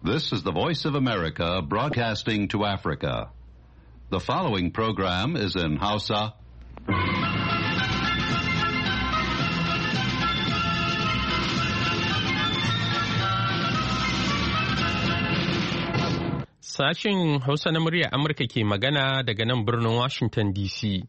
This is the Voice of America broadcasting to Africa. The following program is in Hausa. Sashin Hausa na murya Amurka ke magana daga nan birnin Washington DC.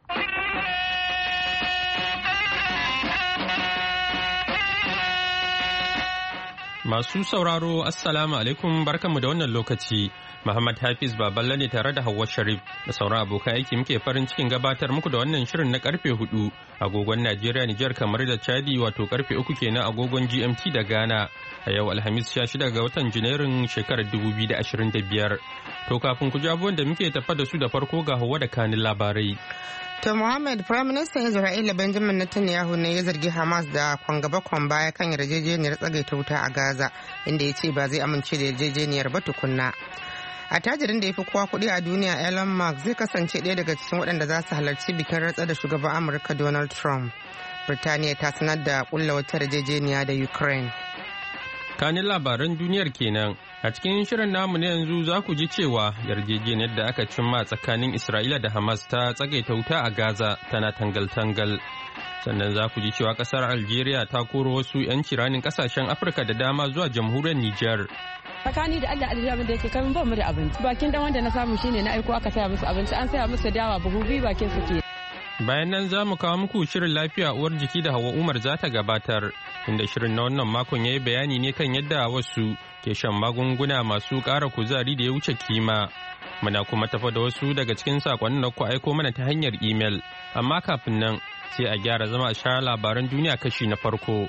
Masu sauraro, Assalamu alaikum barkanmu da wannan lokaci. Muhammad Hafiz Baballe ne tare da Hauwa Sharif da sauran abokan aiki muke farin cikin gabatar muku da wannan shirin na karfe 4 agogon Najeriya, Nijar, kamar da Chadi, wato karfe 3 kenan agogon GMT da Ghana. A yau Alhamis 16 ga watan Janairun shekarar 2025. To kafin ku ji abubuwan da muke tafa da su da farko ga Hauwa da kanin labarai. To Muhammad, Prime Minister Isra'ila Benjamin Netanyahu ne ya zargi Hamas da kwangaba baya kan yarjejeniyar tsagaita wuta a Gaza, inda ya ce ba zai amince da yarjejeniyar ba tukunna. Attajirin da ya fi kowa kuɗi a duniya Elon Musk zai kasance ɗaya daga cikin waɗanda za su halarci bikin rantsar da shugaban Amurka Donald Trump. Birtaniya ta sanar da ƙulla wata yarjejeniya da Ukraine. Kanin labaran duniyar kenan. A cikin shirin namu na yanzu za ku ji cewa yarjejeniyar da aka cimma tsakanin Isra'ila da Hamas ta tsagaita wuta a Gaza tana tangal-tangal. Sannan za ku ji cewa kasar Algeria ta koro wasu 'yan ciranin kasashen Afirka da dama zuwa jamhuriyar Nijar. Tsakani da Allah aljamin da yake kamin ba mu da abinci. Bakin dan wanda na samu shine na aiko aka saya musu abinci, an saya musu dawa buhu biyu bakin su ke. Bayan nan za mu kawo muku shirin lafiya uwar jiki da Hauwa Umar za ta gabatar, inda shirin na wannan makon ya yi bayani ne kan yadda wasu ke shan magunguna masu ƙara kuzari da ya wuce kima. Muna kuma tafa da wasu daga cikin sakonnin da ku aiko mana ta hanyar imel, amma kafin nan sai a gyara zama a sha labaran duniya kashi na farko.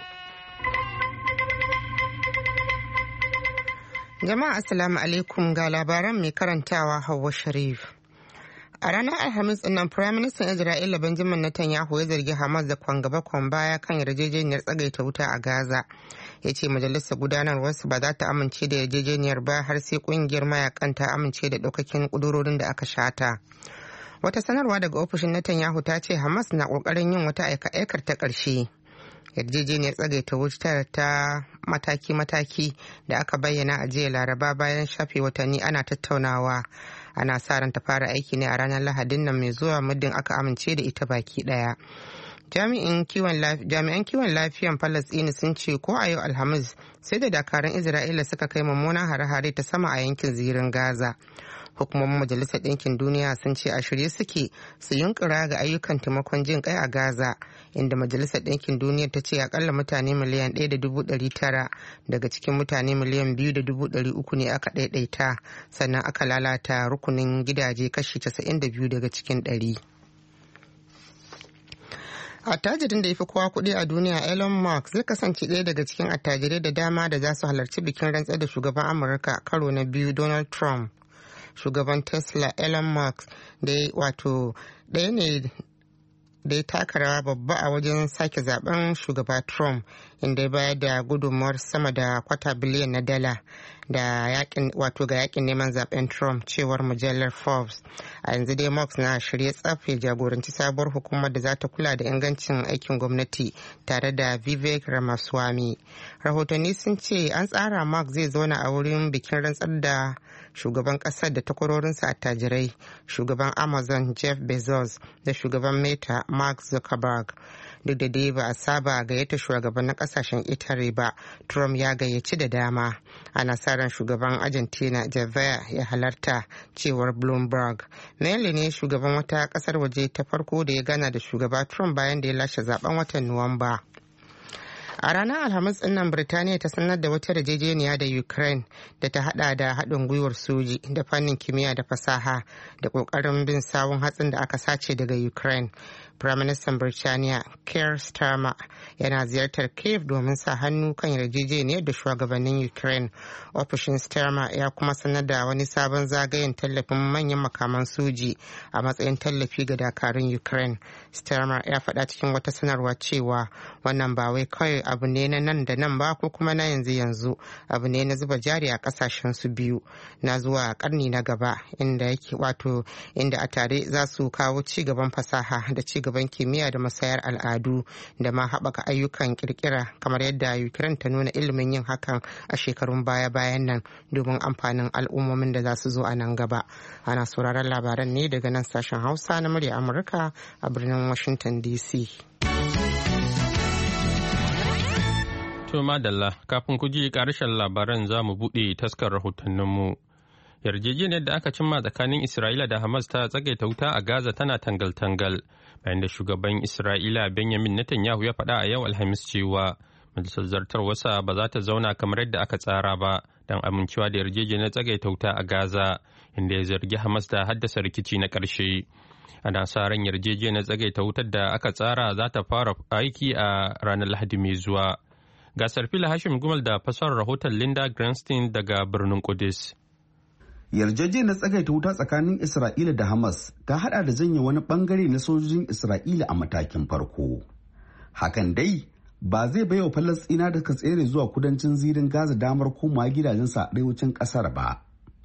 Jama'a Assalamu alaikum, ga labaran mai karantawa Hauwa Sharif. A ranar Alhamis nan Prime Minister Isra'ila Benjamin Netanyahu ya zargi Hamas da kwangaba baya kan yarjejeniyar tsagaita wuta a Gaza. Ya ce majalisar gudanarwarsu ba za ta amince da yarjejeniyar ba har sai kungiyar mayakan ta amince da ɗaukakin ƙudurorin da aka shata. Wata sanarwa daga ofishin Netanyahu ta ce Hamas na ƙoƙarin yin wata aika-aikar ta ƙarshe. Yarjejeniyar tsagaita wutar ta mataki-mataki da aka bayyana a jiya Laraba bayan shafe watanni ana tattaunawa. Ana sa ran ta fara aiki ne a ranar Lahadin nan mai zuwa muddin aka amince da ita baki daya. Jami'an kiwon lafiyan Falasɗini sun ce ko a yau Alhamis sai da dakarun Isra'ila suka kai mummunan hare-hare ta sama a yankin zirin Gaza. Hukumomin Majalisar Ɗinkin Duniya sun ce a shirye suke su yunkura ga ayyukan taimakon jin kai a Gaza, inda Majalisar Ɗinkin Duniya ta ce akalla mutane miliyan 1.900 daga cikin mutane miliyan 2.300 ne aka ɗaiɗaita, sannan aka lalata rukunin gidaje kashi 92 daga cikin 100. Attajirin da ya fi kowa kuɗi a duniya Elon Musk zai kasance ɗaya daga cikin attajirai da dama da za su halarci bikin rantsar da shugaban Amurka karo na biyu Donald Trump. Shugaban Tesla Elon Musk da ɗaya ne da ya taka rawa babba a wajen sake zaben shugaba Trump, inda ya bayar da gudunmawar sama da $250 biliyan da ga yakin neman zaben Trump, cewar mujallar Forbes. A yanzu dai Musk na shirye tsaf ya jagoranci sabuwar hukumar da za ta kula da ingancin aikin gwamnati tare da Vivek Ramaswamy. Rahotanni sun ce an tsara Musk zai zauna a wurin bikin rantsar da shugaban kasar da takwarorinsa attajirai, shugaban Amazon Jeff Bezos da shugaban Meta Mark Zuckerberg. Duk da dai ba a saba gayyata shugabannin kasashen Italy ba, Trump ya gayyaci da dama. Ana sa ran shugaban Argentina Javier ya halarta, cewar Bloomberg. Mele ne shugaban wata kasar waje ta farko da ya gana da shugaba Trump bayan da ya lashe zaben watan Nuwamba. A ranar Alhamis nan Birtaniya ta sanar da wata yarjejeniya da Ukraine da ta hada da haɗin gwiwar soji da fannin kimiyya da fasaha da ƙoƙarin bin sawun hatsin da aka sace daga Ukraine. Firaministan Birtaniya Keir Starmer yana ziyartar Kyiv domin sa hannu kan yarjejeniyar da shugabannin Ukraine. Ofishin Starmer ya kuma sanar da wani sabon zagayen tallafin manyan makaman soji a matsayin tallafi ga dakarun Ukraine. Starmer ya faɗa cikin wata sanarwa cewa wannan ba wai kawai abu ne na nan da nan ba ko kuma na yanzu abu ne na zuba jari a kasashen su biyu na zuwa karni na gaba inda a tare za su kawo ci gaban fasaha da ci gaban kimiyya da masayar al'adu da ma haɓaka ayyukan kirkira kamar yadda Ukraine ta nuna ilimin yin hakan a shekarun baya-bayan nan domin amfanin al'ummomin da za su zo a nan gaba. Ana sauraron labaran ne daga nan sashen Hausa na murya Amurka a birnin Washington DC. To madalla, kafin ku ji ƙarshen labaran za mu buɗe taskar rahotanninmu. Yarjejeniyar da aka cimma tsakanin Isra'ila da Hamas ta tsagaita wuta a Gaza tana tangal-tangal, bayan da shugaban Isra'ila Benjamin Netanyahu ya faɗa a yau Alhamis cewa majalisar zartarwarsa ba za ta zauna kamar yadda aka tsara ba don amincewa da yarjejeniyar tsagaita wuta a Gaza, inda ya zargi Hamas da haddasa rikici na ƙarshe. Ana sa ran yarjejeniyar tsagaita wutar da aka tsara za ta fara aiki a ranar Lahadi mai zuwa. Gasar fila Hashim Gumal da fasarar rahoton Linda Granstein daga birnin Kudus. Yarjejeniyar tsagaita wuta tsakanin Isra'ila da Hamas ta hada da janye wani bangare na sojojin Isra'ila a matakin farko. Hakan dai ba zai baiwa Falasɗina da ka tsere zuwa kudancin zirin Gaza damar komawa gidajensu a arewacin ƙasar ba.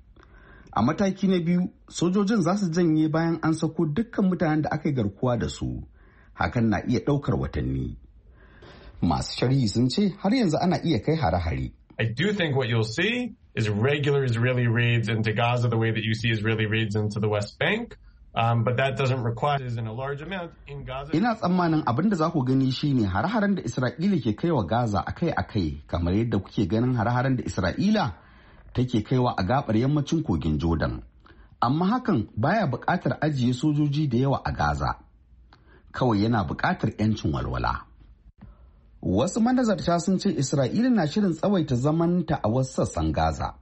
A mataki na biyu, sojojin za su janye bayan an sako dukkan mutanen da aka yi garkuwa da su. Hakan na iya ɗaukar watanni. Masu sharhi sun ce har yanzu ana iya kai hare-hare. I do think what you'll see is regular Israeli raids into Gaza the way that you see Israeli raids into the West Bank. But that doesn't require in a large amount in Gaza. Ina tsammanin abin da za ku gani shine hare-haren da Isra'ila ke kaiwa Gaza akai-akai kamar yadda kuke ganin hare-haren da Isra'ila take kaiwa a gabar yammacin kogin Jordan. Amma hakan baya buƙatar ajiye sojoji da yawa a Gaza. Kawai yana buƙatar 'yancin walwala. Wasu manazarta sun ce Isra'ila na shirin tsawaita zamanta a wasu sassan Gaza.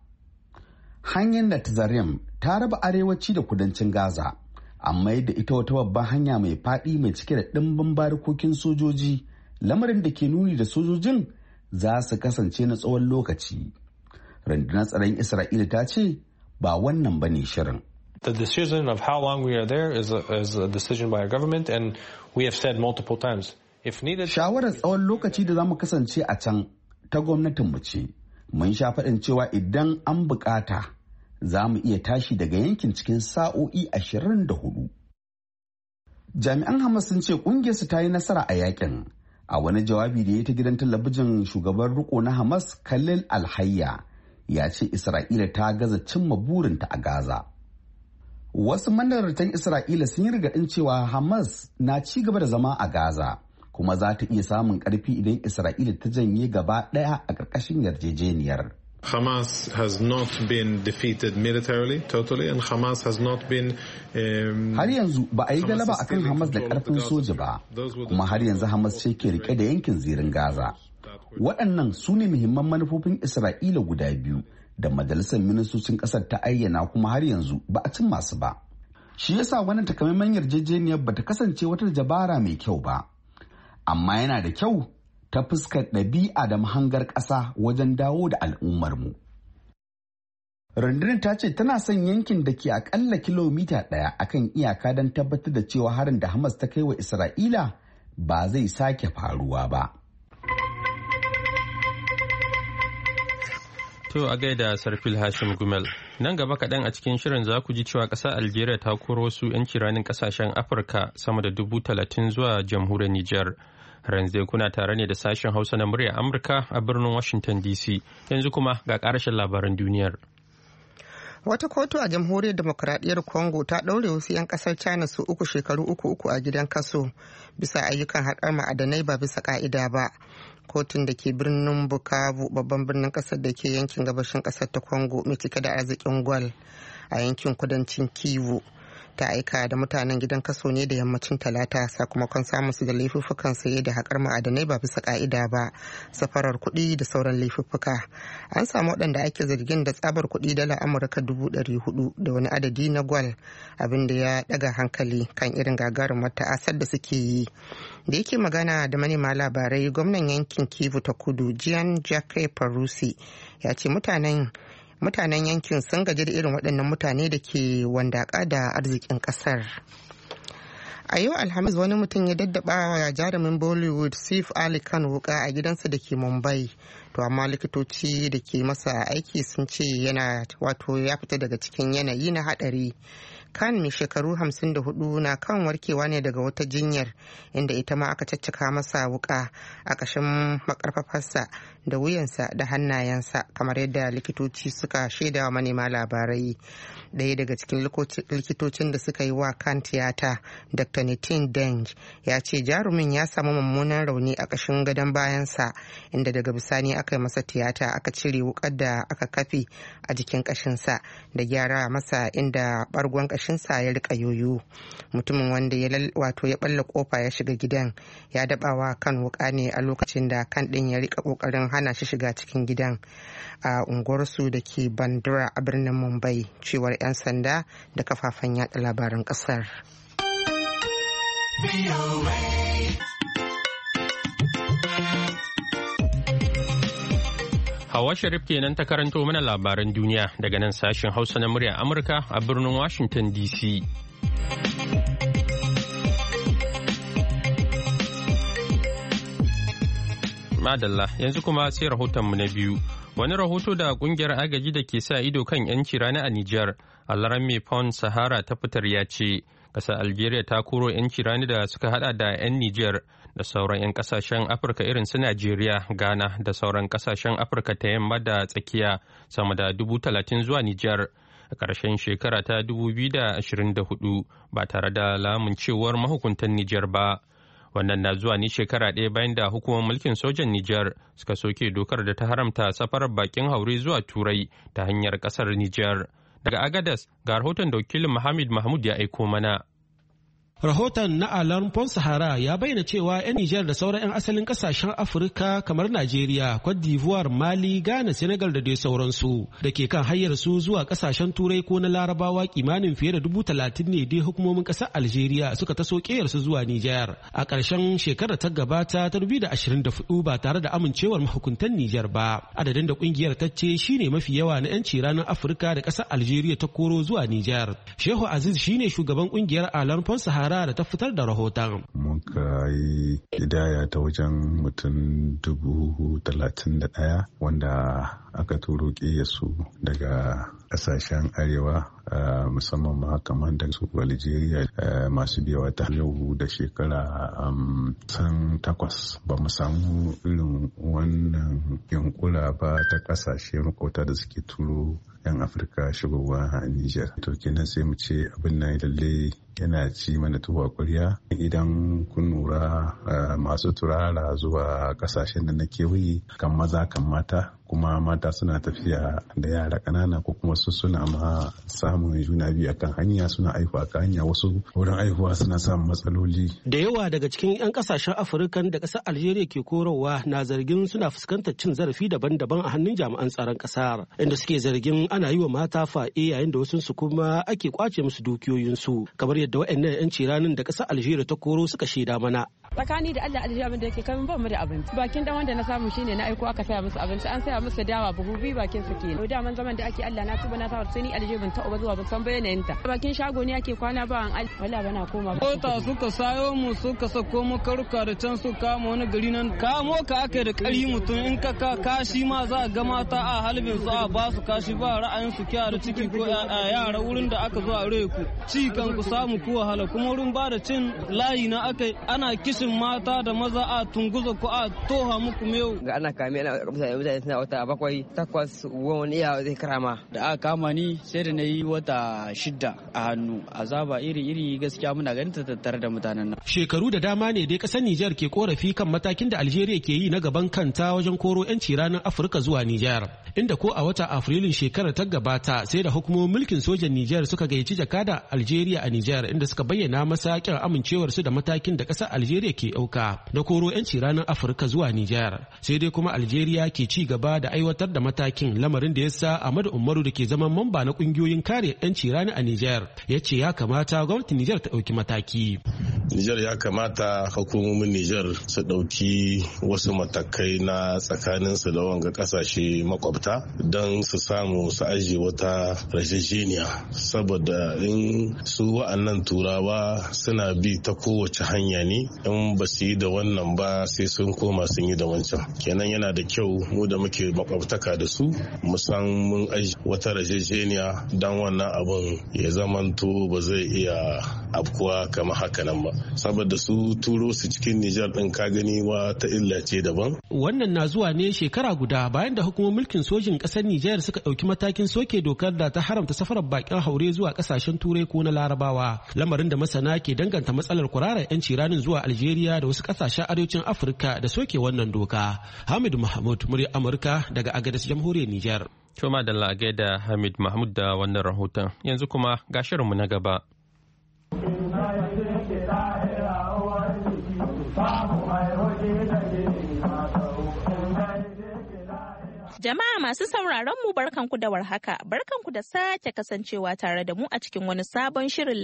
Hanyar Netzarim ta raba arewaci da kudancin Gaza, amma yadda ita wata babban hanya mai faɗi mai cike da ɗimbin barikokin sojoji, lamarin da ke nuni da sojojin za su kasance na tsawon lokaci. Rundunar tsaron Isra'ila ta ce ba wannan ba ne shirin. The decision of how long we are there is a decision by our government, and we have said multiple times. Shawarar tsawon lokaci da za mu kasance a can ta gwamnatinmu ce. Mun sha faɗin cewa idan an bukata za mu iya tashi daga yankin cikin sa'o'i 24. Jami'an Hamas sun ce ƙungiyarsu ta yi nasara a yakin. A wani jawabi da ya ta gidan talabijin shugaban riko na Hamas Khalil Alhayya ya ce Isra'ila ta gaza cimma burinta a Gaza. Wasu manaratan Isra'ila sun yi rigaɗin cewa Hamas na ci gaba da zama a Gaza. Kuma za ta iya samun ƙarfi idan Isra'ila ta janye gaba ɗaya a ƙarƙashin yarjejeniyar. Hamas has not been defeated militarily totally, and Hamas has not been har yanzu ba a yi galaba akan Hamas da ƙarfin soja ba, kuma har yanzu Hamas ce ke rike da yankin zirin Gaza. Waɗannan su ne muhimman manufofin Isra'ila guda biyu da majalisar ministocin ƙasar ta ayyana, kuma har yanzu ba a cimma su ba. Shi yasa wannan takamaiman yarjejeniyar ba ta kasance wata dabara mai kyau ba. Amma yana da kyau ta fuskar ɗabi'a da mahangar ƙasa wajen dawo da al'ummarmu. Rundunar ta ce tana son yankin da ke aƙalla kilomita 1 akan iyaka don tabbatar da cewa harin da Hamas ta kai wa Isra'ila ba zai sake faruwa ba. To a gaida Sarfil Hashim Gumel. Nan gaba kaɗan a cikin shirin za ku ji cewa ƙasar Algeria ta koro wasu 'yan kiranin ƙasashen Afirka sama da 30,000 zuwa jamhuriyar Nijar. Ranzai kuna tare ne da sashen Hausa na murya Amurka a birnin Washington DC. Yanzu kuma ga ƙarashin labaran duniyar. Wata kotu a jamhuriyar demokuraɗiyyar Congo ta ɗaure wasu 'yan ƙasar China su shekaru uku a gidan kaso bisa ayyukan haƙar ma'adanai ba bisa ƙa'ida ba. Kotun da ke birnin Bukavu, babban birnin ƙasar da ke yankin gabashin ƙasar ta Congo mai cike da arzikin gwal a yankin kudancin Kivu, ta aika da mutanen gidan kaso ne da yammacin Talata sakamakon samun su da laifuffukan saye da haƙar ma'adanai ba bisa ƙa'ida ba, safarar kuɗi da sauran laifuffuka. An samu waɗanda ake zargin da tsabar kuɗi dala Amurka 400 da wani adadi na gwal, abin da ya ɗaga hankali kan irin gagarumar ta'asar da suke yi. Da yake magana da manema labarai, gwamnan yankin Kivu ta Kudu Jean Jacques Parusi ya ce mutanen yankin sun gaji da irin waɗannan mutane da ke wandaka da arzikin ƙasar. A yau Alhamis wani mutum ya daddaba wa jarumin Bollywood Saif Ali Khan wuka a gidansa da ke Mumbai. To amma likitoci da ke masa aiki sun ce yana ya fita daga cikin yanayi na hadari. Khan mai shekaru 54 na kan warkewa ne daga wata jinyar inda ita ma aka caccaka masa wuka a ƙashin makarfafarsa da wuyansa da hannayensa kamar yadda likitoci suka shaida wa manema labarai. Ɗaya daga cikin likitocin da suka yi wa Khan tiyata, Dr. Nitin Deng, ya ce jarumin ya samu mummunan rauni a ƙashin gadon bayansa inda daga bisani aka yi masa tiyata aka cire wukar da aka kafe a jikin ƙashinsa da gyara masa inda bargon ƙashinsa ya rika yoyo. Mutumin wanda ya balla kofa ya shiga gidan ya dabawa Khan wuka ne a lokacin da Khan din ya rika kokarin hana shi shiga cikin gidan a unguwarsu da ke Bandra a birnin Mumbai, cewar 'yan sanda da kafafen yada labaran kasar. Hawa Sharif kenan ta karanto mana labaran duniya daga nan sashen Hausa na muryar Amurka a birnin Washington DC. Madalla, yanzu kuma sai rahotonmu na biyu. Wani rahoto da kungiyar agaji da ke sa ido kan 'yanci rani a Nijar, Alarame Pond Sahara ta fitar ya ce, ƙasar Algeria ta koro 'yanci rani da suka hada da 'yan Nijar da sauran 'yan kasashen Afirka irin su Najeriya, Ghana da sauran kasashen Afirka ta yamma da tsakiya sama da 30,000 zuwa Nijar a ƙarshen shekara ta 2024 ba tare da lamuncewar mahukuntan Nijar ba. Wannan na zuwa ne shekara ɗaya bayan da hukumar mulkin sojan Nijar suka soke dokar da ta haramta safarar bakin haure zuwa Turai ta hanyar ƙasar Nijar. Daga Agadas ga rahoton da wakilin Muhammad Mahmud ya aiko mana. Rahoton na Alarm Pond Sahara ya bayyana cewa 'yan Nijar da sauran 'yan asalin kasashen Afirka kamar Najeriya, Cote d'Ivoire, Mali, Ghana, Senegal da dai sauransu da ke kan hanyar su zuwa kasashen Turai ko na Larabawa kimanin fiye da 30,000 ne dai hukumomin kasar Algeria suka taso su zuwa Nijar a ƙarshen shekarar ta gabata ta 2024 ba tare da amincewar mahukuntan Nijar ba. Adadin da kungiyar ta ce shine mafi yawa na 'yanci ranar Afirka da kasar Algeria ta koro zuwa Nijar. Shehu Aziz shine shugaban kungiyar Alarm Pond Sahara da ta fitar da rahoton. Muka yi hidaya ta wajen mutum 31,000 wanda aka turo su daga kasashen arewa musamman ma kamar da su Algeria masu biyawa ta yau da shekara 8 ba mu samu irin wannan yankura ba ta kasashe makauta da suke turo 'yan Afirka shigowa a Nijar. To kenan sai mu ce abin nan lalle yana ci mana tuwa ƙwarya. Idan kun lura masu turara zuwa kasashen da na kewaye kan maza kan mata, kuma mata suna tafiya da yara ƙanana ko kuma su suna ma samun juna biyu akan hanya, suna aihuwa akan hanya, wasu wurin aihuwa suna samun matsaloli. Da yawa daga cikin 'yan kasashen Afirkan da ƙasar Algeria ke korowa na zargin suna fuskantar cin zarafi daban-daban a hannun jami'an tsaron ƙasar, inda suke zargin ana yi wa mata fa'e yayin da wasu kuma ake kwace musu dukiyoyinsu, kamar yadda waɗannan 'yan ciranin da ƙasar Algeria ta koro suka shaida mana. Tsakani da Allah Algeria abin da yake kan ba mu da abinci. Bakin dan wanda na samu shine na aiko aka saya musu abinci, an saya musu dawa buhu biyu bakin su ke. Da man zaman da ake Allah na tuba na sa sai ni Algeria ban taɓa zuwa ban san bayanin ta. Bakin shago ne ake kwana ba an wallahi bana koma ba. Kota suka sayo mu suka sako mu karuka da can su kama wani gari nan. Kamo ka aka da ƙari mutum in ka kashi ma za a ga mata a halbin su a ba su kashi ba ra'ayin su kiya da ciki ko yara wurin da aka zo a ku. Ci kan ku samu ku wahala kuma wurin ba da cin layi na aka ana kishin mata da maza a tunguza ko a toha muku mewu. Ga ana kame ana mutane suna wata 7, 8 wani iya zai karama. Da aka kama ni sai da na yi wata 6 a hannu. Azaba iri-iri gaskiya muna ganin ta tattare da mutanen nan. Shekaru da dama ne dai kasar Nijar ke korafi kan matakin da Algeria ke yi na gaban kanta wajen koro 'yanci ranar Afirka zuwa Nijar. Inda ko a wata Afrilun shekarar ta gabata sai da hukumomin mulkin sojan Nijar suka gayyaci jakada Algeria a Nijar, inda suka bayyana masa kin amincewarsu da matakin da kasar Algeria ke ɗauka na koro 'yanci ranar Afirka zuwa Nijar. Sai dai kuma Algeria ke ci gaba da aiwatar da matakin, lamarin da ya sa Ahmadu Umaru da ke zaman mamba na kungiyoyin kare 'yanci rani a Nijar ya ce ya kamata gwamnatin Nijar ta ɗauki mataki. Nijar ya kamata hukumomin Nijar su ɗauki wasu matakai na tsakaninsu da wanga ƙasashe makwabta don su samu su ajiye wata rajajeniya, saboda in su wa'annan turawa suna bi ta kowace hanya ne, in ba su yi da wannan ba sai sun koma sun yi da wancan. Kenan yana da kyau mu da muke makwabtaka da su mu san mun ajiye wata rajajeniya don wannan abun ya zamanto ba zai iya afkuwa kamar haka nan ba, saboda su turo su cikin Nijar din ka gani ta illa ce daban. Wannan na zuwa ne shekara guda bayan da hukumar mulkin sojin kasar Nijar suka ɗauki matakin soke dokar da ta haramta safarar bakin haure zuwa kasashen turai ko na larabawa, lamarin da masana ke danganta matsalar kwararar 'yanci ranin zuwa Algeria da wasu kasashen arewacin Afirka da soke wannan doka. Hamid Mahmud, murya Amurka daga Agadez, jamhuriyar Nijar. Toma da lage da Hamid Mahmud da wannan rahoton. Yanzu kuma ga shirinmu na gaba. Jama'a masu sauraron mu barkanku da warhaka, barkanku da sake kasancewa tare da mu a cikin wani sabon shirin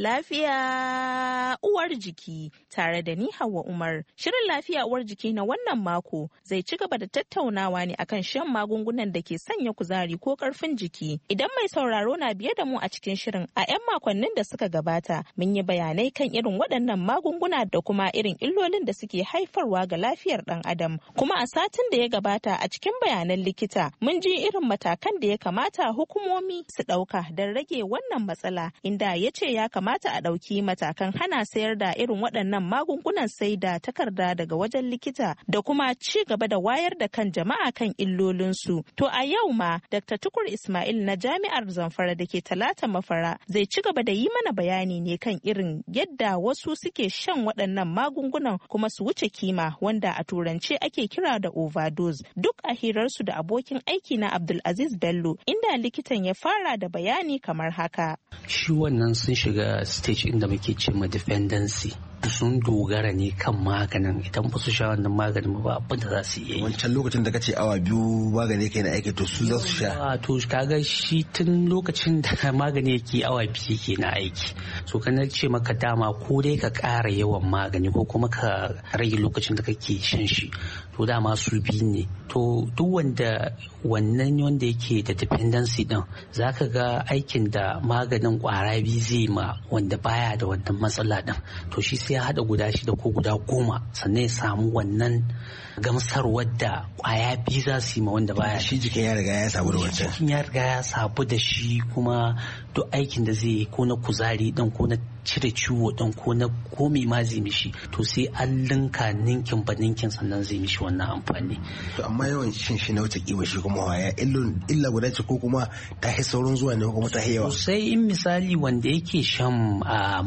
lafiya uwar jiki tare da ni Hauwa Umar. Shirin lafiya uwar jiki na wannan mako zai ci gaba da tattaunawa ne akan shan magungunan da ke sanya kuzari ko karfin jiki. Idan mai sauraro na biye da mu a cikin shirin a 'yan makonnin da suka gabata mun yi bayanai kan irin waɗannan magunguna da kuma irin illolin da suke haifarwa ga lafiyar ɗan adam. Kuma a satin da ya gabata a cikin bayanan likita mun ji irin matakan da ya kamata hukumomi su ɗauka don rage wannan matsala, inda ya ce ya kamata a ɗauki matakan hana sayar da irin waɗannan magungunan sai da takarda daga wajen likita da kuma ci gaba da wayar da kan jama'a kan illolinsu. To a yau ma Dr. Tukur Ismail na Jami'ar Zamfara da ke Talata Mafara zai ci gaba da yi mana bayani ne kan irin yadda wasu suke shan waɗannan magungunan kuma su wuce kima, wanda a turance ake kira da overdose, duk a hirarsu da abokin aiki na Abdulaziz Bello, inda likitan ya fara da bayani kamar haka. Shi wannan sun shiga stage inda muke ce ma dependency. Sun dogara ne kan maganin, idan ba su sha wannan maganin ba abin da za su iya yi. Wancan lokacin da kace awa biyu magani yake na aiki to su za su sha. To kaga shi tun lokacin da magani yake awa biyu yake na aiki. So kana ce maka dama ko dai ka ƙara yawan magani ko kuma ka rage lokacin da kake shan shi. To dama su biyu ne. To duk wanda yake da dependency din zaka ga aikin da maganin ƙwara biyu zai ma wanda baya da wannan matsala din. To shi sai ya haɗa guda 6 ko guda 10 sannan ya samu wannan gamsarwar da ƙwaya biyu za su yi ma wanda baya. Shi jikin ya riga ya sabu da wancan. Jikin ya riga ya sabu da shi, kuma duk aikin da zai yi ko na kuzari din ko na cire ciwo din ko mai ma zai mishi, to sai an linka ninkin ba ninkin sannan zai mishi wannan amfani. To amma yawan shin shi na wuce kiwa shi kuma waya illa guda ce ko kuma ta hi saurin zuwa ne ko kuma ta hi yawa. Sai in misali wanda yake shan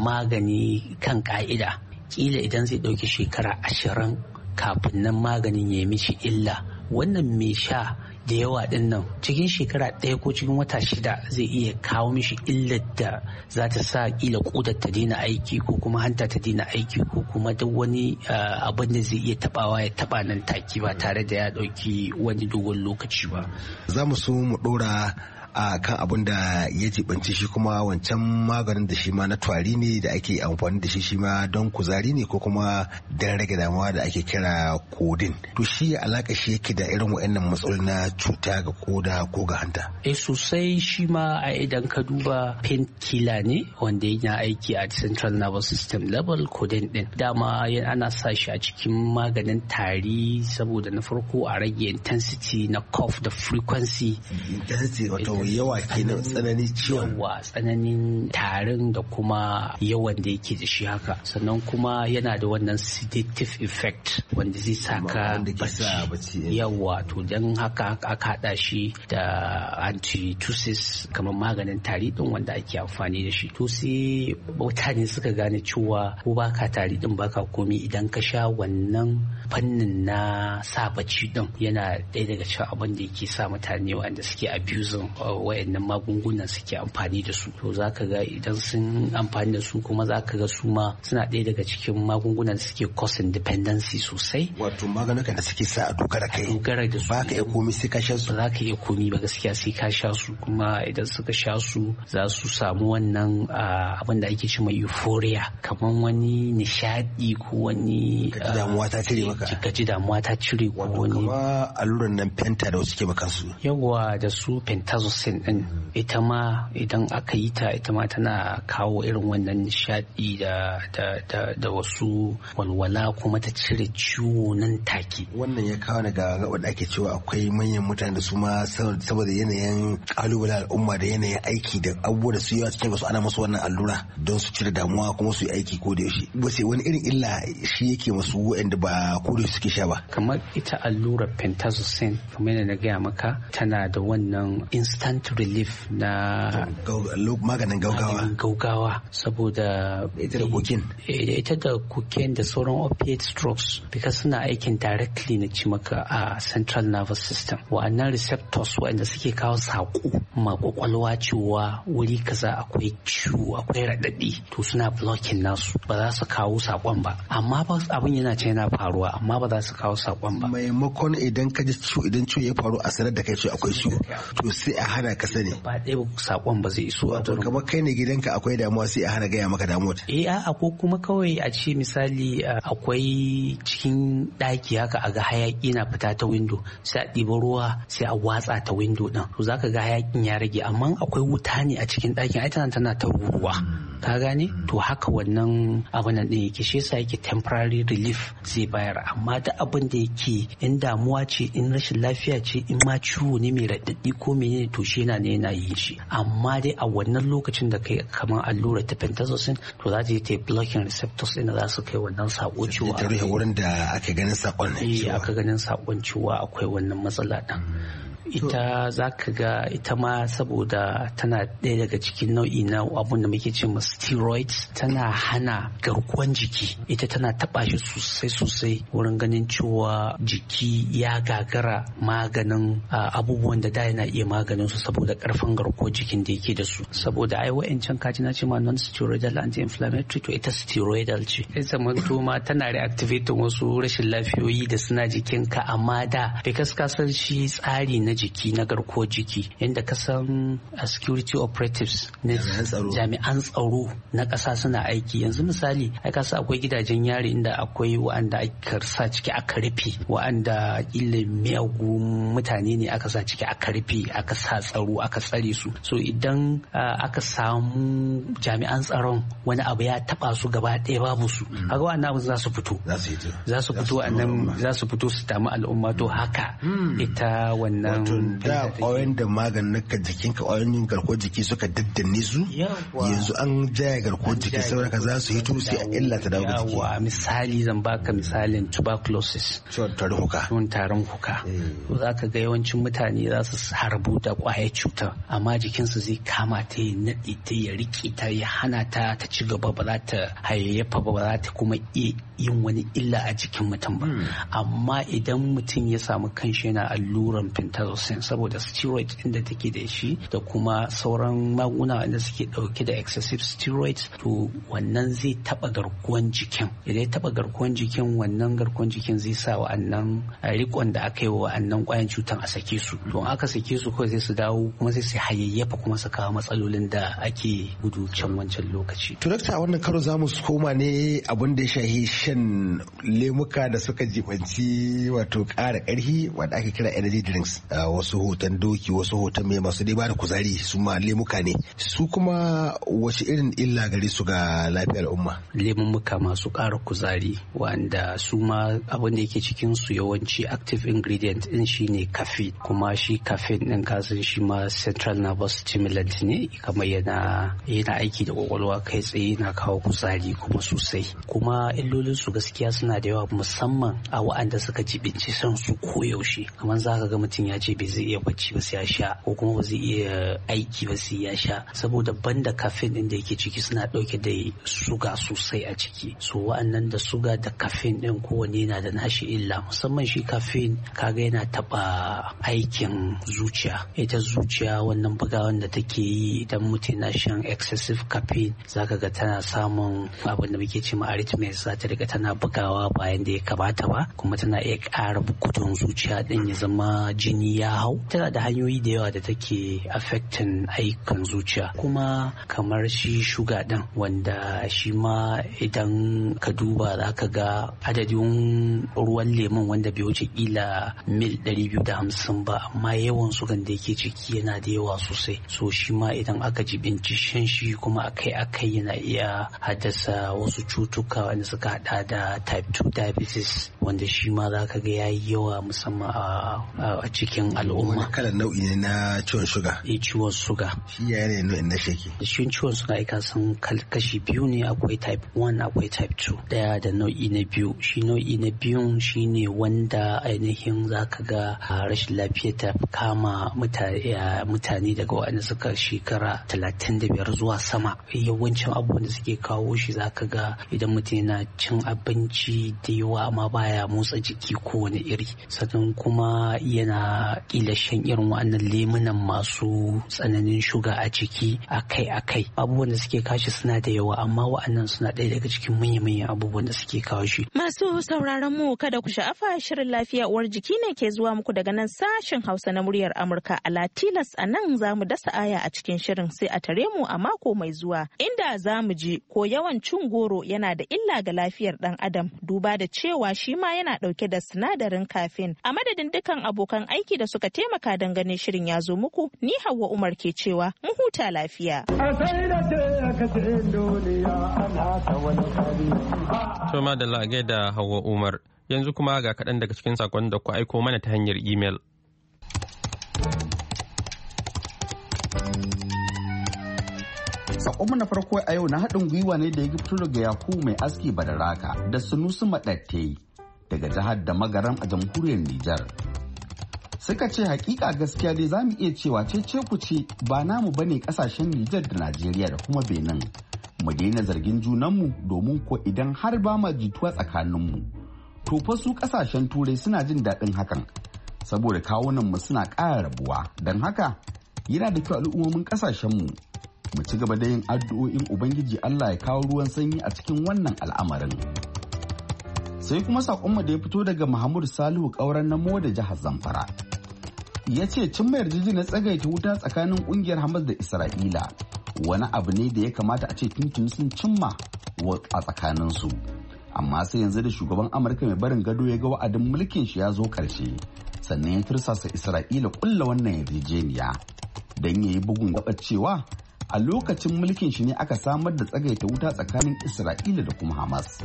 magani kan ka'ida, kila idan zai ɗauki shekara 20 kafin nan maganin ya mishi illa, wannan mai sha da yawa din nan cikin shekara 1 ko cikin wata 6 zai iya kawo mishi illar da za ta sa kila kodar ta daina aiki ko kuma hanta ta daina aiki ko kuma duk wani abin da zai iya tabawa ya taba nan take ba tare da ya dauki wani dogon lokaci ba. Za mu so mu dora a kan abin da ya jibanci shi kuma wancan maganin da shi ma na tari ne da ake amfani da shi ma don kuzari ne ko kuma don rage damuwa da ake kira kodin. To shi alaka shi yake da irin waɗannan matsaloli na cuta ga koda ko ga hanta. Sosai shi ma a idan ka duba painkiller ne wanda yana aiki a central nervous system level. Kodin din dama ana sa shi a cikin maganin tari saboda na farko a rage intensity na cough da frequency. Intensity wato yawa kenan tsananin ciwon, yawa tsananin tarin da kuma yawan da yake da shi haka. Sannan kuma yana da wannan sedative effect wanda zai saka bacci. Yawa to dan haka aka hada shi da antitussive kamar maganin tari din wanda ake amfani da shi. To sai mutane suka gane cewa ko baka tari din baka komi idan ka sha wannan fannin na sa bacci din yana ɗaya daga cikin abin da yake sa mutane wanda suke abusing wayannan magungunan suke amfani da su. To zaka ga idan sun amfani da su kuma zaka ga su ma suna ɗaya daga cikin magungunan da suke causing dependency sosai. Wato maganukan da suke sa a dogara kai. Dogara da su. Ba ka iya komi sai ka sha su. Ba za ka iya komi ba gaskiya sai ka sha su, kuma idan suka sha su za su samu wannan abin da ake cewa euphoria, kamar wani nishadi ko wani damuwa ta cire maka. Ka ji damuwa ta cire ko wani. Kuma alluran nan penta da wasu ke maka su. Yawa da su pentazocin din ita ma idan aka yi ta ita ma tana kawo irin wannan nishadi da wasu walwala kuma ta cire ciwo nan take. Wannan ya kawo daga gaɓar da ake cewa akwai manyan mutane da su ma saboda yanayin kalubalen al'umma da yanayin aiki da abubuwa da su yawa cikin wasu ana masu wannan allura don su cire damuwa kuma su yi aiki ko da yaushe. Wace wani irin illa shi yake masu waɗanda ba ko da suke sha ba. Kamar ita allurar pentazocin kamar yadda na gaya maka tana da wannan instant relief na maganin gaugawa saboda ita da cocaine. Ita da cocaine da sauran opiate drugs because suna aikin directly na ci maka a central nervous system. Wa'annan receptors waɗanda suke kawo saƙo ma kwakwalwa cewa wuri kaza akwai ciwo akwai raɗaɗi to suna blocking nasu, ba za su kawo saƙon ba, amma ba abin yana ce yana faruwa amma ba za su kawo saƙon ba. Maimakon idan ka ji ciwo, idan ciwo ya faru a sanar da kai cewa akwai ciwo to sai a hana ka sani. Ba ɗaya saƙon ba zai iso. Wato kamar kai ne gidanka akwai damuwa sai a hana gaya maka damuwa. A'a ko kuma kawai a ce misali akwai cikin ɗaki haka a ga hayaƙi na fita ta window sai a ɗiba ruwa sai a watsa ta window ɗin to zaka ga hayaƙin ya rage, amma akwai wuta ne a cikin ɗakin ai tana ta ruwa. Ka gane to haka wannan abin nan ɗin yake, shi yasa yake temporary relief zai bayar, amma da abin da yake in damuwa ce in rashin lafiya ce in ma ciwo ne mai raɗaɗi ko menene to shi yana yin shi, amma dai a wannan lokacin da kai kamar allura ta pentazocin to za ta yi ta blocking receptors ɗin da za su kai wannan sako cewa ta rufe wurin da aka ganin sakon ne. Aka ganin sakon cewa akwai wannan matsala ɗin. Ita za ka ga ita ma saboda tana ɗaya daga cikin nau'i na abun da muke cewa steroids, tana hana garkuwan jiki, ita tana taɓa shi sosai wurin ganin cewa jiki ya gagara maganin abubuwan da yana iya maganin su saboda ƙarfin garkuwar jikin da yake da su. Saboda ai wa'ancan kaji na ce ma non-steroidal anti-inflammatory to ita steroidal ce. Ita zamanto ma tana reactivating wasu rashin lafiyoyi da suna jikinka, amma da because ka san shi tsari na jiki na garkuwar jiki yadda ka san security operatives na jami'an tsaro na ƙasa suna aiki. Yanzu misali ai ka sa akwai gidajen yari inda akwai wa'anda aka sa ciki aka rufe, wa'anda kila miyagun mutane ne aka sa ciki aka rufe, aka sa tsaro aka tsare su. So idan aka samu jami'an tsaron wani abu ya taba su gaba ɗaya babu su, kaga wannan abu za su fito su damu al'umma. To haka ita wannan da ƙwayoyin da maganin ka jikinka ƙwayoyin garkuwar jiki suka daddanne su yanzu an jaya garkuwar jiki saboda ka za su hito sai a illata dawo jiki. Yawa misali zan baka misalin tuberculosis, tarin huka. Za ka ga yawancin mutane za su harbu da ƙwayar cutar amma jikinsu zai kama ta ya naɗe ta ya riƙe ta ya hana ta ci gaba, ba za ta hayayyafa ba za ta kuma iya yin wani illa a jikin mutum ba. Amma idan mutum ya samu kanshi yana alluran pentazocin saboda steroid ɗin da take da shi da kuma sauran magunguna wanda suke ɗauke da excessive steroids to wannan zai taɓa garkuwan jikin. Idan ya taɓa garkuwan jikin, wannan garkuwan jikin zai sa wa'annan rikon da aka yi wa wa'annan ƙwayan cutan a sake su. To aka sake su kawai sai su dawo kuma sai su hayayyafa kuma su kawo matsalolin da ake gudu can wancan lokaci. To dakta, a wannan karo za mu koma ne abin da ya shahi shan lemuka da suka jibanci wato ƙara ƙarfi wanda ake kira energy drinks. Wasu hoton doki, wasu hoton mai masu dai bada kuzari, su ma lemuka ne. Su kuma wace irin illa gare su ga lafiyar al'umma? Lemuka masu ƙara kuzari wanda su ma abin da yake cikin su yawanci active ingredient din shine caffeine, kuma shi caffeine din kasan shi ma central nervous stimulant ne, kamar yana aiki da kwakwalwa kai tsaye, na kawo kuzari kuma sosai. Kuma illolin su gaskiya suna da yawa, musamman a wa'anda suka jibinci son su koyaushe. Kamar za ka ga mutum ya ce bai zai iya bacci ba sai ya sha ko kuma ba zai iya aiki ba sai ya sha, saboda banda caffeine din da yake ciki suna dauke da suga sosai a ciki. So wa'annan da suga da caffeine din kowanne yana da nashi illa, musamman shi caffeine kaga yana taba aikin zuciya. Ita zuciya wannan bugawan da take yi idan mutum na shan excessive caffeine zaka ga tana samun abin da muke cewa arrhythmias, za ta riga tana bugawa bayan da ya kamata ba, kuma tana iya ƙara gudun zuciya din ya zama jini ya hau. Tana da hanyoyi da yawa da take affecting ayyukan zuciya. Kuma kamar shi shuga din wanda shi ma idan ka duba za ka ga adadin ruwan lemon wanda bai wuce kila mil 250 ba, amma yawan sugan da yake ciki yana da yawa sosai. So shi ma idan aka jibinci shan shi kuma akai-akai yana iya haddasa wasu cutuka wanda suka hada da type 2 diabetes, wanda shi ma za ka ga yayi yawa musamman a cikin al'umma. Wani kalan nau'i ne na ciwon suga? Ciwon suga. Shi ya ne nau'in na shake? Shi ciwon suga aika sun kashi biyu ne, akwai type 1 akwai type 2. Daya da nau'i na biyu. Shi nau'i na biyun shine wanda ainihin za ka ga rashin lafiya ta kama mutane daga waɗanda suka shekara 35 zuwa sama. Yawancin abubuwan da suke kawo shi za ka ga idan mutum yana cin abinci da yawa amma baya motsa jiki kowane iri, sannan kuma yana kila shan irin waɗannan lemunan masu tsananin shuga a ciki akai-akai. Abubuwan da suke kawo shi suna da yawa, amma waɗannan suna ɗaya daga cikin manya-manyan abubuwan da suke kawo shi. Masu sauraron mu kada ku sha'afa, shirin lafiya uwar jiki ne ke zuwa muku daga nan sashen Hausa na muryar Amurka a Latilas. A nan za mu dasa aya a cikin shirin, sai a tare mu a mako mai zuwa inda za mu ji ko yawan cin goro yana da illa ga lafiyar dan adam, duba da cewa shi ma yana dauke da sinadarin caffeine. A madadin dukkan abokan aiki da suka taimaka don ganin shirin ya zo muku, ni Hauwa Umar ke cewa mu huta lafiya. To madalla a gaida Hauwa Umar. Yanzu kuma ga kaɗan daga cikin sakon da ku aiko mana ta hanyar imel. Sakonmu na farko a yau na haɗin gwiwa ne da ya fito daga Yakubu Mai Aski Badaraka da Sunusi Maɗatte daga jihar da Magaram a jamhuriyar Nijar. Suka ce hakika gaskiya dai za mu iya cewa ce ku ce ba namu bane kasashen Nijar da Najeriya da kuma Benin. Mu daina zargin junanmu, domin ko idan har ba ma jituwa tsakaninmu, to fa su kasashen turai suna jin daɗin hakan, saboda kawunanmu suna ƙara rabuwa. Don haka yana da kyau al'ummomin kasashenmu mu ci gaba da yin addu'o'in Ubangiji Allah ya kawo ruwan sanyi a cikin wannan al'amarin. Sai kuma saƙonmu da ya fito daga Muhammadu Salihu ƙauren Namo da jihar Zamfara. Ya ce cimma yarjejeniyar tsagaita wuta tsakanin ƙungiyar Hamas da Isra'ila wani abu ne da ya kamata a ce tuntun sun cimma a tsakaninsu. Amma sai yanzu da shugaban Amurka mai barin gado ya ga wa'adin mulkin shi ya zo ƙarshe, sannan ya tursasa Isra'ila ƙulla wannan yarjejeniya don ya yi bugun gaɓar cewa a lokacin mulkin shi ne aka samar da tsagaita wuta tsakanin Isra'ila da kuma Hamas.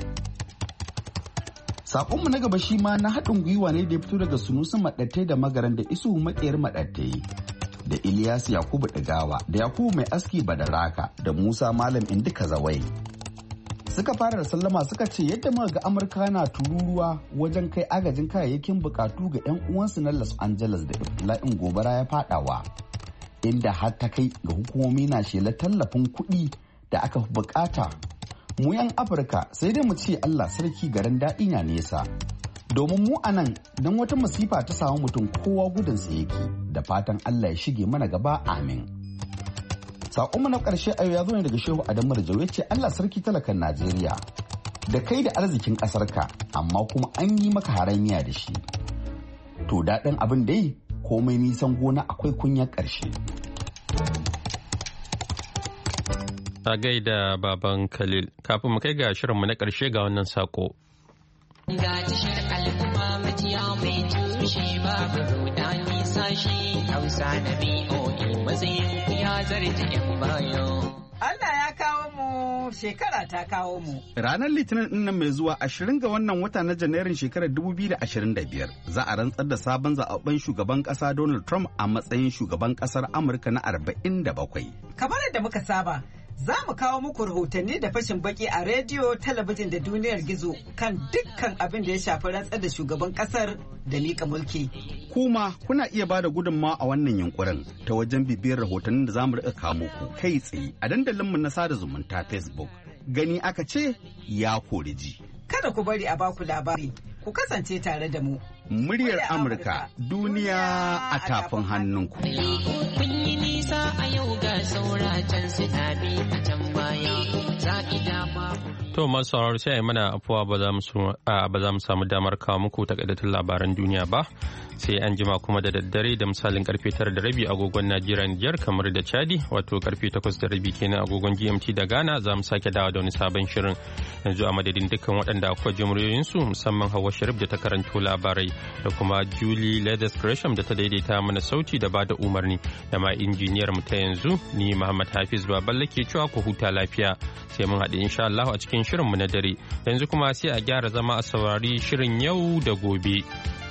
Sakonmu na gaba shi ma na haɗin gwiwa ne da ya fito daga Sunusi Maɗattai da Magaran da Isuhu Maƙiyar Maɗattai da Ilyas Yakubu Ɗigawa da Yakubu Mai Aski Badaraka da Musa Malam Indika Zawai. Suka fara da sallama suka ce yadda muka ga Amurka na tururuwa wajen kai agajin kayayyakin bukatu ga 'yan uwansu na Los Angeles da iftila'in gobara ya faɗawa, inda har ta kai ga hukumomi na shela tallafin kuɗi da aka fi bukata. Mu 'yan Afirka sai dai mu ce Allah sarki garin daɗi na nesa, domin mu a nan don wata masifa ta samu mutum kowa gudunsa yake, da fatan Allah ya shige mana gaba, amin. Saƙonmu na ƙarshe a yau ya zo ne daga Shehu Adamu Rajau, ya ce Allah sarki talakan Najeriya, da kai da arzikin ƙasarka amma kuma an yi maka haramiya da shi. To daɗin abin dai komai nisan gona akwai kunyar ƙarshe. A gaida baban Khalil, kafin mu kai ga shirinmu na ƙarshe ga wannan sako. Ga tashar al'umma majiya mai tushe babu rudani sashi Hausa na BOA matsayin ya zarje 'yan bayo. Allah ya kawo mu, shekara ta kawo mu. Ranar Litinin ɗin nan mai zuwa 20 ga wannan wata na Janairun shekarar 2025 za a rantsar da sabon zaɓen shugaban ƙasa Donald Trump a matsayin shugaban ƙasar Amurka na 47. Kamar yadda muka saba, Za mu kawo muku rahotanni da fashin baki a rediyo, talabijin da duniyar gizo kan dukkan abin da ya shafi rantsar da shugaban kasar da miƙa mulki. Kuma kuna iya bada gudunmawa a wannan yunkurin ta wajen bibiyar rahotannin da za mu riƙa kawo muku kai tsaye a dandalinmu na sada zumunta Facebook. Gani aka ce ya kori ji. Kada ku bari a baku labari, ku kasance tare da mu. Muryar Amurka, duniya a tafin hannunku. Kun yi nisa a yau ga saura can suna bi a can baya. Za'ida babu. To masu sauraro sai mana afuwa ba za mu samu damar kawo muku takaitattun labaran duniya ba. Sai an jima kuma da daddare da misalin karfe 9:30 agogon Najeriya Nijar kamar da Chadi, wato karfe 8:30 kenan agogon GMT da Ghana, za mu sake dawo da wani sabon shirin. Yanzu a madadin dukkan waɗanda akwai jimriyoyinsu, musamman Hauwa Sharif da ta karanto labarai, da kuma Julie Leathers Gresham da ta daidaita mana sauti da bada umarni, da ma injiniyar mu ta yanzu ni Muhammad Hafiz Baballe ke cewa ku huta lafiya. Sai mun haɗu insha Allah a cikin shirin mu na dare. Yanzu kuma sai a gyara zama a saurari shirin yau da gobe.